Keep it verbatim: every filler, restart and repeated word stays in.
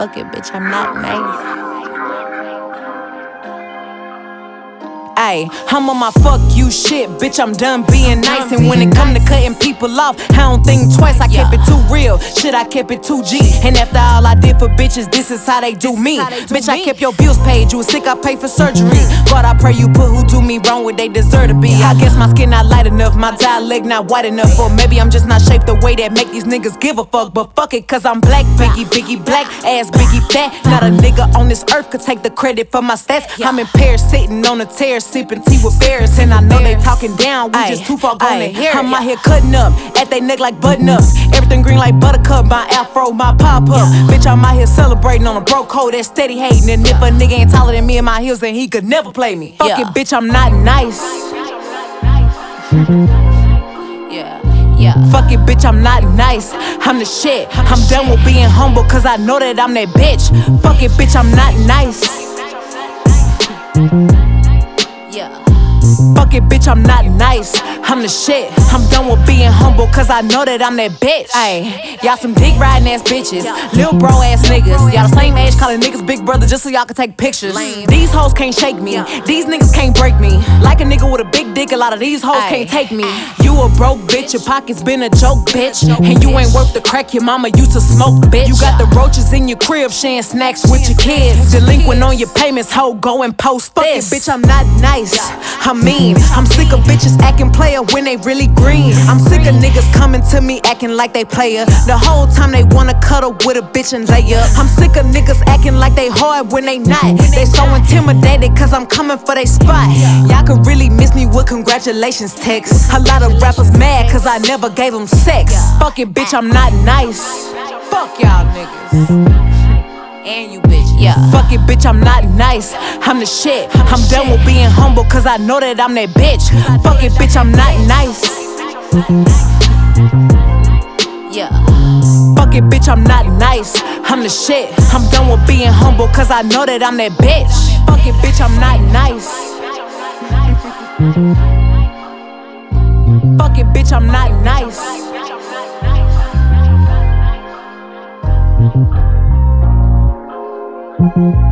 Fuck it, bitch, I'm not nice. Ayy, I'm on my fuck you shit, bitch, I'm done being nice. And when it come to cutting people off, I don't think twice, I kept it too real. Shit, I kept it too G. And after all I did for bitches, this is how they do me. Bitch, I kept your bills paid, you was sick, I paid for surgery. God, I pray you put who do me wrong what they deserve to be. I guess my skin not light enough, my dialect not white enough. Or maybe I'm just not shaped the way that make these niggas give a fuck. But fuck it, cause I'm black, Biggie, Biggie, black, ass Biggie, fat. Not a nigga on this earth could take the credit for my stats. I'm in Paris sitting on a tear, sipping tea with Ferris, and I know they talking down. We ay, just too far gone to hear. I'm out here cutting up at they neck like button ups. Everything green like buttercup. My afro, my pop up. Bitch, I'm out here celebrating on a broke hoe that's steady hating. And if a nigga ain't taller than me in my heels, then he could never play me. Fuck yeah. It, bitch, I'm not nice. Yeah, yeah. Fuck it, bitch, I'm not nice. I'm the shit. I'm done with being humble, cause I know that I'm that bitch. Fuck it, bitch, I'm not nice. Yeah. Fuck it, bitch, I'm not nice. I'm the shit. I'm done with being humble, cause I know that I'm that bitch. Ayy, y'all some dick riding ass bitches, lil bro ass niggas. Y'all the same age calling niggas big brother just so y'all can take pictures. These hoes can't shake me, these niggas can't break me. Like a nigga with a big dick, a lot of these hoes can't take me. You a broke bitch, your pockets been a joke, bitch. And you ain't worth the crack your mama used to smoke, bitch. You got the roaches in your crib, sharing snacks with your kids. Delinquent on your payments, hoe, go and post this. Fuck it, bitch, I'm not nice, I'm mean. I'm sick of bitches acting player when they really green. I'm sick of niggas coming to me acting like they player. The whole time they wanna cuddle with a bitch and lay up. I'm sick of niggas acting like they hard when they not. They so intimidated cause I'm coming for they spot. Y'all could really miss me with congratulations texts. A lot of rappers mad cause I never gave them sex. Fuck it, bitch, I'm not nice. Fuck y'all niggas. And you bitches. Yeah. Fuck it, bitch, I'm not nice. I'm the shit. I'm done with being humble, cause I know that I'm that bitch. Fuck it, bitch, I'm not nice. Yeah. Fuck it, bitch, I'm not nice. I'm the shit. I'm done with being humble, cause I know that I'm that bitch. Fuck it, bitch, I'm not nice. Fuck it, bitch, I'm not nice. Thank you.